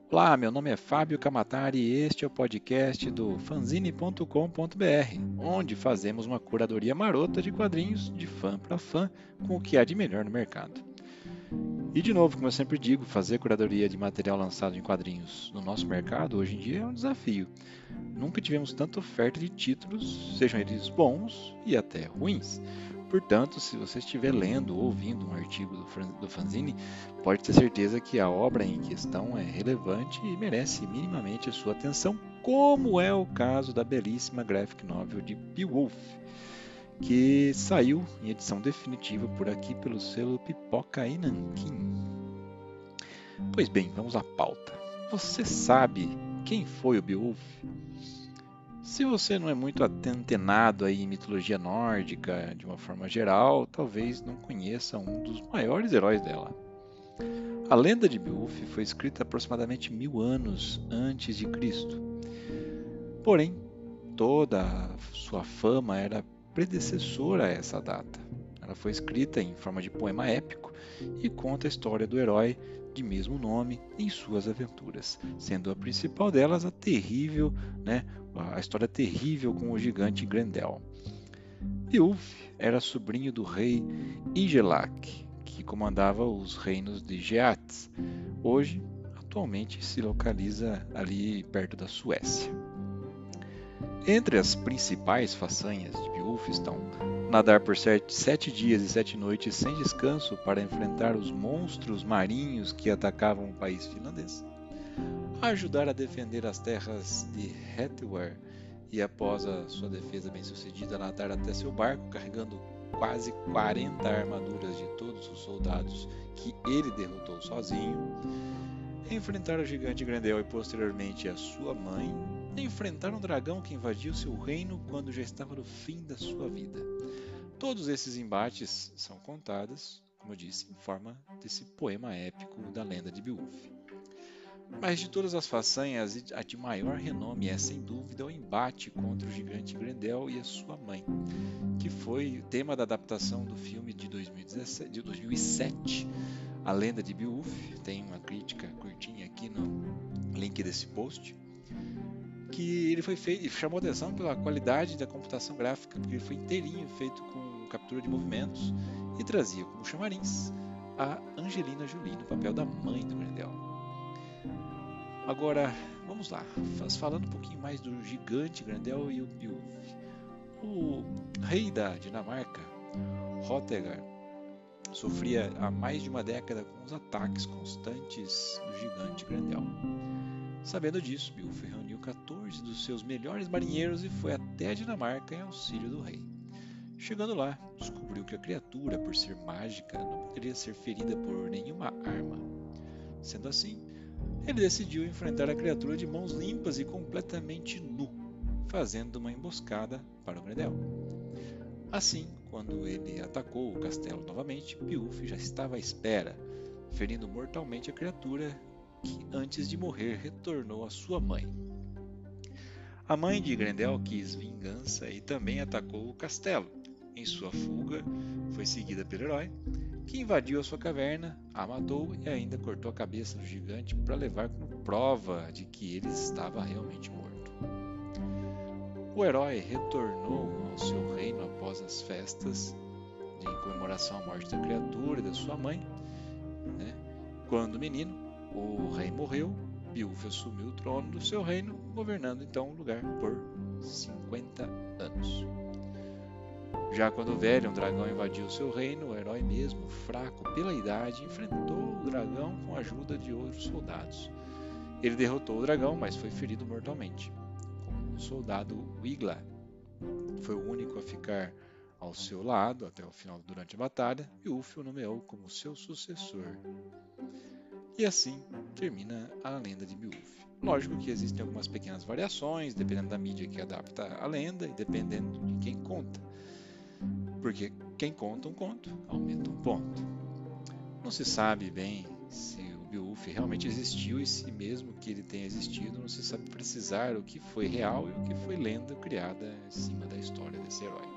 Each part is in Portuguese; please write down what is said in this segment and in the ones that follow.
Olá, meu nome é Fábio Kamatari e este é o podcast do fanzine.com.br, onde fazemos uma curadoria marota de quadrinhos de fã para fã com o que há de melhor no mercado. E de novo, como eu sempre digo, fazer curadoria de material lançado em quadrinhos no nosso mercado hoje em dia é um desafio. Nunca tivemos tanta oferta de títulos, sejam eles bons e até ruins. Portanto, se você estiver lendo ou ouvindo um artigo do fanzine, pode ter certeza que a obra em questão é relevante e merece minimamente a sua atenção, como é o caso da belíssima graphic novel de Beowulf, que saiu em edição definitiva por aqui pelo selo Pipoca e Nanquim. Pois bem, vamos à pauta. Você sabe quem foi o Beowulf? Se você não é muito antenado aí em mitologia nórdica de uma forma geral, talvez não conheça um dos maiores heróis dela. A lenda de Beowulf foi escrita aproximadamente 1000 anos antes de Cristo. Porém, toda a sua fama era predecessora a essa data. Ela foi escrita em forma de poema épico e conta a história do herói de mesmo nome em suas aventuras, sendo a principal delas a terrível, a história terrível com o gigante Grendel. Beowulf era sobrinho do rei Hygelac, que comandava os reinos de Geats. Hoje, atualmente se localiza ali perto da Suécia. Entre as principais façanhas de Beowulf estão nadar por 7 dias e 7 noites sem descanso para enfrentar os monstros marinhos que atacavam o país finlandês, ajudar a defender as terras de Hrethwir e, após a sua defesa bem-sucedida, nadar até seu barco carregando quase 40 armaduras de todos os soldados que ele derrotou sozinho, enfrentar o gigante Grendel e posteriormente a sua mãe, enfrentar um dragão que invadiu seu reino quando já estava no fim da sua vida. Todos esses embates são contados, como eu disse, em forma desse poema épico da lenda de Beowulf. Mas de todas as façanhas, a de maior renome é sem dúvida o embate contra o gigante Grendel e a sua mãe, que foi tema da adaptação do filme de 2007, A Lenda de Beowulf. Tem uma crítica curtinha aqui no link desse post, que ele foi feito e chamou atenção pela qualidade da computação gráfica, porque ele foi inteirinho feito com captura de movimentos e trazia como chamarins a Angelina Jolie no papel da mãe do Grendel. Agora, vamos lá, falando um pouquinho mais do gigante Grendel e o Beowulf. O rei da Dinamarca, Hrothgar, sofria há mais de uma década com os ataques constantes do gigante Grendel. Sabendo disso, Beowulf reuniu 14 dos seus melhores marinheiros e foi até a Dinamarca em auxílio do rei. Chegando lá, descobriu que a criatura, por ser mágica, não poderia ser ferida por nenhuma arma. Sendo assim, ele decidiu enfrentar a criatura de mãos limpas e completamente nu, fazendo uma emboscada para o Grendel. Assim, quando ele atacou o castelo novamente, Beowulf já estava à espera, ferindo mortalmente a criatura que, antes de morrer, retornou à sua mãe. A mãe de Grendel quis vingança e também atacou o castelo. Em sua fuga, foi seguida pelo herói, que invadiu a sua caverna, a matou e ainda cortou a cabeça do gigante para levar como prova de que ele estava realmente morto. O herói retornou ao seu reino após as festas em comemoração à morte da criatura e da sua mãe. Quando menino, o rei morreu, Beowulf assumiu o trono do seu reino, governando então o lugar por 50 anos. Já quando velho, um dragão invadiu seu reino, o herói mesmo, fraco pela idade, enfrentou o dragão com a ajuda de outros soldados. Ele derrotou o dragão, mas foi ferido mortalmente. O soldado Wiglaf foi o único a ficar ao seu lado até o final durante a batalha, e Beowulf o nomeou como seu sucessor. E assim termina a lenda de Beowulf. Lógico que existem algumas pequenas variações, dependendo da mídia que adapta a lenda e dependendo de quem conta. Porque quem conta um conto, aumenta um ponto. Não se sabe bem se o Beowulf realmente existiu e se mesmo que ele tenha existido, não se sabe precisar o que foi real e o que foi lenda criada em cima da história desse herói.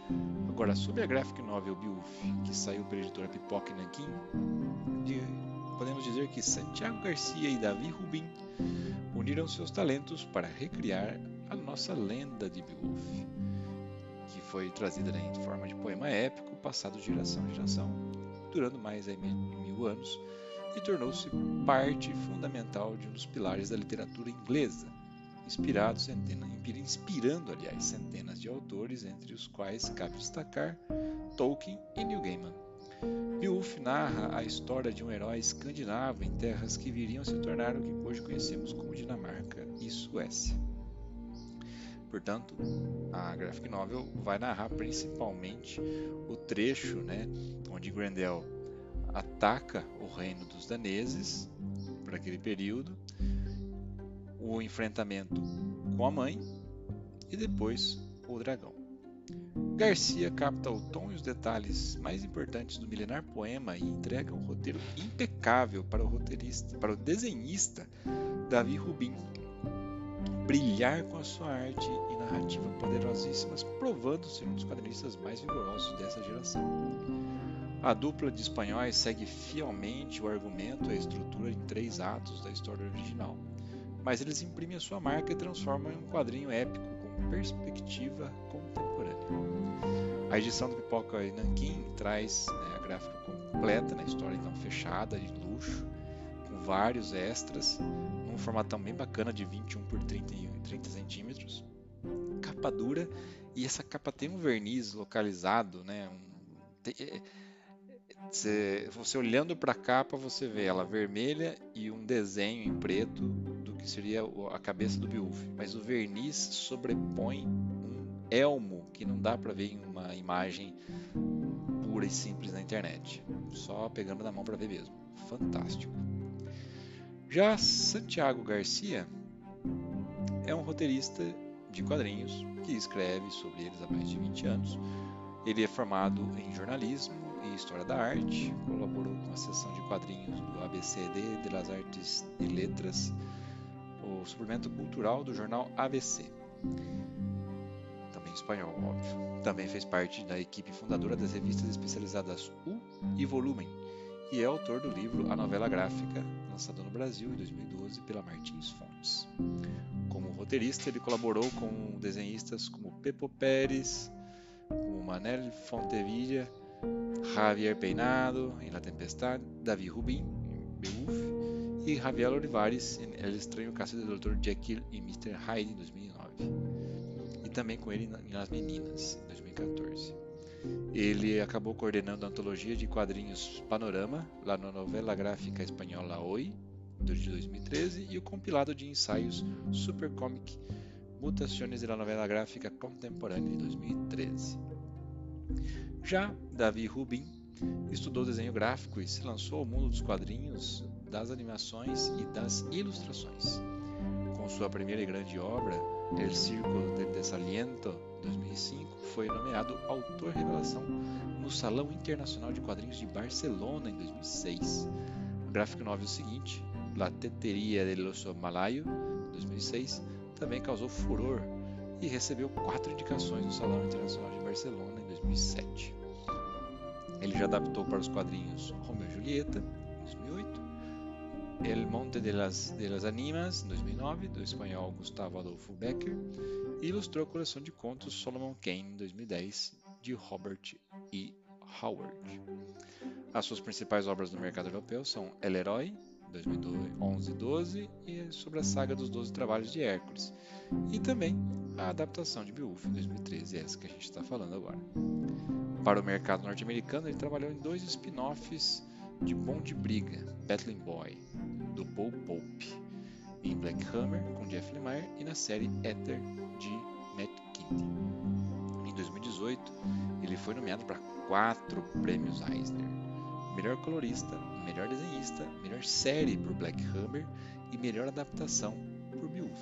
Agora, sobre a graphic novel Beowulf, que saiu pela editora Pipoca e Nanquim, podemos dizer que Santiago Garcia e Davi Rubin uniram seus talentos para recriar a nossa lenda de Beowulf, que foi trazida em forma de poema épico, passado de geração em geração, durando mais de 1000 anos, e tornou-se parte fundamental de um dos pilares da literatura inglesa, inspirando, centenas de autores, entre os quais cabe destacar Tolkien e Neil Gaiman. Beowulf narra a história de um herói escandinavo em terras que viriam a se tornar o que hoje conhecemos como Dinamarca e Suécia. Portanto, a graphic novel vai narrar principalmente o trecho, onde Grendel ataca o reino dos daneses por aquele período, o enfrentamento com a mãe e depois o dragão. Garcia capta o tom e os detalhes mais importantes do milenar poema e entrega um roteiro impecável para o desenhista Davi Rubin brilhar com a sua arte e narrativa poderosíssimas, provando-se um dos quadrinistas mais vigorosos dessa geração. A dupla de espanhóis segue fielmente o argumento e a estrutura em 3 atos da história original, mas eles imprimem a sua marca e transformam em um quadrinho épico com perspectiva contemporânea. A edição do Pipoca e Nanquim traz a gráfica completa, na história então fechada, de luxo, com vários extras, num formatão bem bacana de 21 por 30 centímetros, capa dura, e essa capa tem um verniz localizado, você olhando para a capa, você vê ela vermelha e um desenho em preto do que seria a cabeça do Beowulf, mas o verniz sobrepõe um elmo que não dá para ver em uma imagem pura e simples na internet, só pegando na mão para ver mesmo. Fantástico. Já Santiago Garcia é um roteirista de quadrinhos que escreve sobre eles há mais de 20 anos. Ele é formado em jornalismo e história da arte, colaborou com a seção de quadrinhos do ABCD de las Artes e Letras, o suplemento cultural do jornal ABC, também espanhol, óbvio. Também fez parte da equipe fundadora das revistas especializadas U e Volumen, e é autor do livro A Novela Gráfica, lançado no Brasil em 2012 pela Martins Fontes. Como roteirista, ele colaborou com desenhistas como Pepo Pérez, como Manel Fontevilla, Javier Peinado em La Tempestade, Davi Rubin em Beowulf e Javier Olivares em El Estranho Caso do Dr. Jekyll e Mr. Hyde em 2009. E também com ele em As Meninas, em 2014. Ele acabou coordenando a antologia de quadrinhos Panorama, La Novela Gráfica Espanhola Hoy, de 2013, e o compilado de ensaios Super Comic Mutaciones de la Novela Gráfica Contemporânea, de 2013. Já Davi Rubin estudou desenho gráfico e se lançou ao mundo dos quadrinhos, das animações e das ilustrações. Com sua primeira e grande obra, El Círculo del Desaliento, 2005, foi nomeado Autor Revelação no Salão Internacional de Quadrinhos de Barcelona em 2006. O gráfico novel seguinte, La Teteria del Oso Malayo, 2006, também causou furor e recebeu 4 indicações no Salão Internacional de Barcelona em 2007. Ele já adaptou para os quadrinhos Romeo e Julieta, em 2008, El Monte de las Animas, em 2009, do espanhol Gustavo Adolfo Becker, e ilustrou a coleção de contos Solomon Kane, em 2010, de Robert E. Howard. As suas principais obras no mercado europeu são El Herói, 2011-12, e sobre a saga dos 12 Trabalhos de Hércules, e também a adaptação de Beowulf, em 2013, essa que a gente está falando agora. Para o mercado norte-americano, ele trabalhou em 2 spin-offs de Bom de Briga, Battling Boy, do Paul Pope, em Black Hammer, com Jeff Lemire, e na série Éter, de Matt Kindy. Em 2018, ele foi nomeado para 4 prêmios Eisner: melhor colorista, melhor desenhista, melhor série por Black Hammer e melhor adaptação por Beowulf.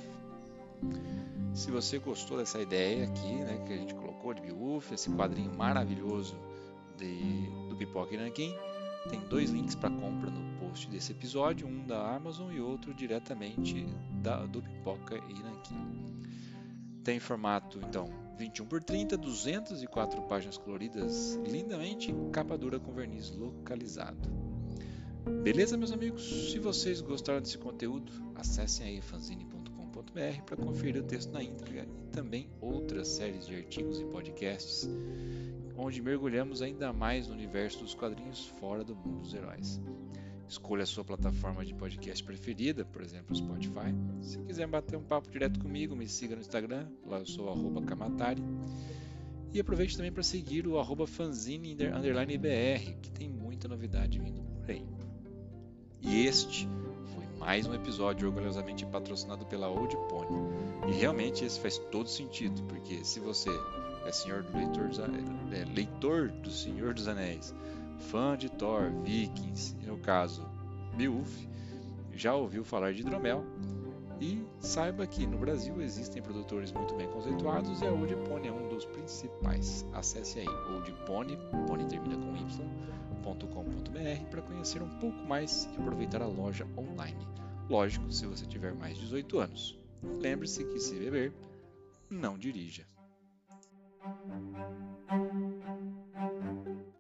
Se você gostou dessa ideia aqui, que a gente colocou de Beowulf, esse quadrinho maravilhoso do Pipoca e Nanquim, tem 2 links para compra no post desse episódio, um da Amazon e outro diretamente do Pipoca e Nanquim. Tem formato, então, 21 por 30, 204 páginas coloridas lindamente, capa dura com verniz localizado. Beleza, meus amigos? Se vocês gostaram desse conteúdo, acessem aí fanzine.com.br para conferir o texto na íntegra e também outras séries de artigos e podcasts, onde mergulhamos ainda mais no universo dos quadrinhos fora do mundo dos heróis. Escolha a sua plataforma de podcast preferida, por exemplo, o Spotify. Se quiser bater um papo direto comigo, me siga no Instagram, lá eu sou @kamatari. E aproveite também para seguir o @fanzine_br, que tem muita novidade vindo por aí. E este foi mais um episódio orgulhosamente patrocinado pela Old Pony. E realmente esse faz todo sentido, porque se você é leitor do Senhor dos Anéis, fã de Thor, Vikings, e no caso Beowulf, já ouviu falar de hidromel, e saiba que no Brasil existem produtores muito bem conceituados e a Old Pony é um dos principais. Acesse aí oldpony, Pony termina com y.com.br para conhecer um pouco mais e aproveitar a loja online. Lógico, se você tiver mais de 18 anos. Lembre-se que se beber, não dirija.